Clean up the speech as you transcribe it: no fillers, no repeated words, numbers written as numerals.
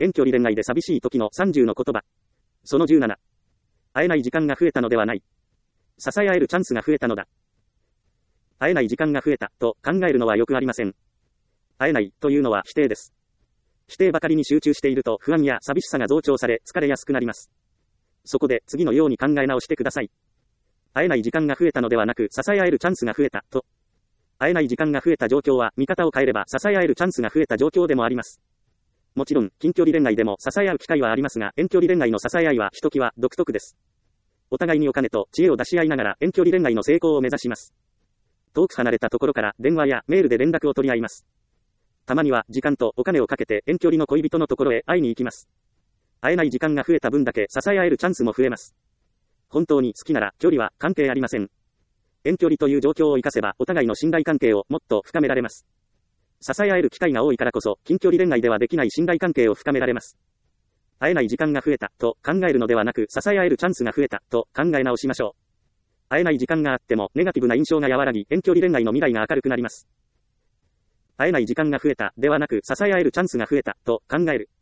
遠距離恋愛で寂しい時の30の言葉。その17。会えない時間が増えたのではない。支え合えるチャンスが増えたのだ。会えない時間が増えたと考えるのはよくありません。会えないというのは否定です。否定ばかりに集中していると不安や寂しさが増長され疲れやすくなります。そこで次のように考え直してください。会えない時間が増えたのではなく支え合えるチャンスが増えたと。会えない時間が増えた状況は見方を変えれば支え合えるチャンスが増えた状況でもあります。もちろん近距離恋愛でも支え合う機会はありますが遠距離恋愛の支え合いはひときわ独特です。お互いにお金と知恵を出し合いながら遠距離恋愛の成功を目指します。遠く離れたところから電話やメールで連絡を取り合います。たまには時間とお金をかけて遠距離の恋人のところへ会いに行きます。会えない時間が増えた分だけ支え合えるチャンスも増えます。本当に好きなら距離は関係ありません。遠距離という状況を生かせばお互いの信頼関係をもっと深められます。支え合える機会が多いからこそ近距離恋愛ではできない信頼関係を深められます。会えない時間が増えたと考えるのではなく支え合えるチャンスが増えたと考え直しましょう。会えない時間があってもネガティブな印象が和らぎ遠距離恋愛の未来が明るくなります。会えない時間が増えたではなく支え合えるチャンスが増えたと考える。